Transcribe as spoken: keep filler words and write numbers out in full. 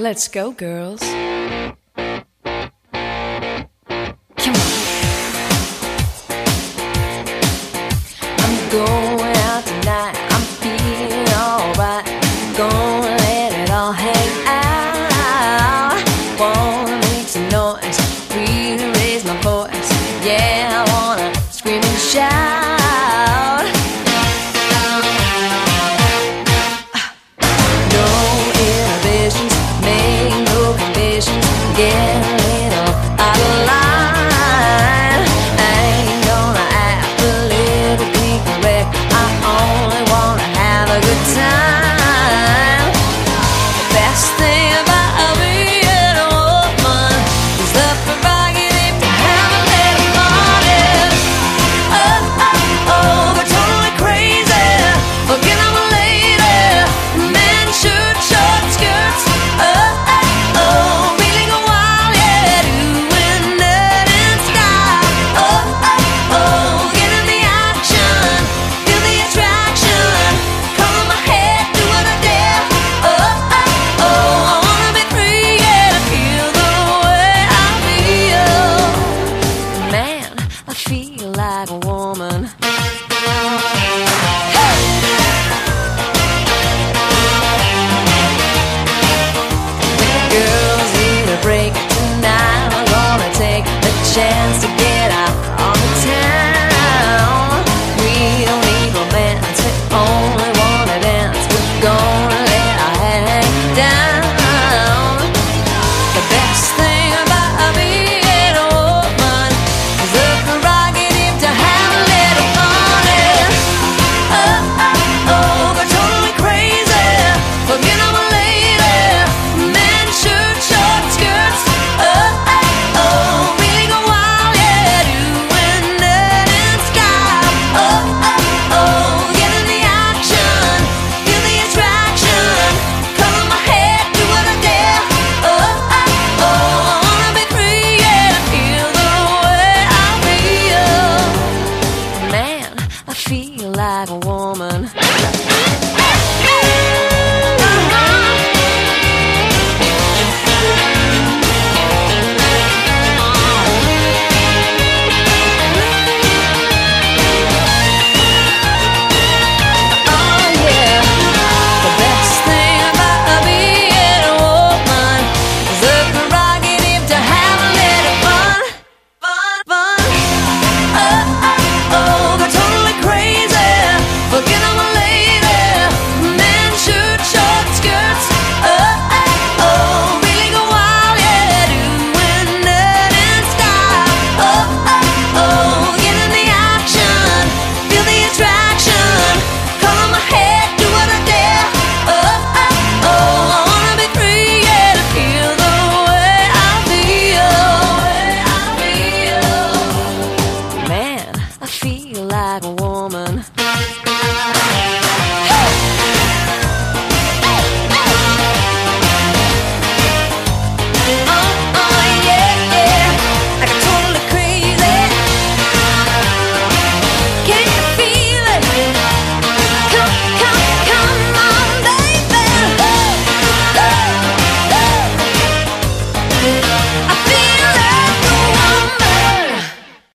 Let's go, girls. Come on. I'm going out tonight. I'm feeling alright. Gonna let it all hang out. Wanna make some noise, really raise my voice. Yeah, I wanna scream and shout. No inhibitions, make no conditions. Get a little out of line. I ain't gonna act politically correct. I only wanna have a good time. The best thing about being a woman is the prerogative to have a little party. Oh, oh, oh, we're totally crazy. Forget I'm a lady. Men shirt, short skirts. Oh, oh, oh, really go wild, yeah, doing it in style. Oh, oh, oh, get in the action, feel the attraction. Color my head, do what I dare. Oh, oh, oh, I wanna be free, yeah, feel the way I feel. Man, I feel like a woman. Girls need a break tonight. I'm gonna take the chance to get out on the town. We don't need romance, we only wanna dance. We're gonna let our head hang down. The best thing about being a woman is the prerogative to have a little party. Oh, oh, oh, we're totally crazy. Forget I'm a lady. Men shirt, short skirts. Oh, oh, oh, really go wild, yeah, doing it in style. Oh, oh, oh, get in the action, feel the attraction. Color my head, do what I dare. Oh, oh, oh, I wanna be free, yeah, feel the way I feel. Man, I feel like a woman. Oh yeah, the best thing about being a woman is the prerogative to have a little fun, fun, fun. Oh, oh, oh, they're totally crazy. Forget I'm a lady. Men shirt, short skirts. Oh, oh, oh, really go wild, yeah, doing it in style. Oh, oh, oh, get in the action, feel the attraction. Color my head, do what I dare. Oh, oh, oh, I wanna be free, yeah, to feel the way I feel. Way I feel. Man, I feel like a woman.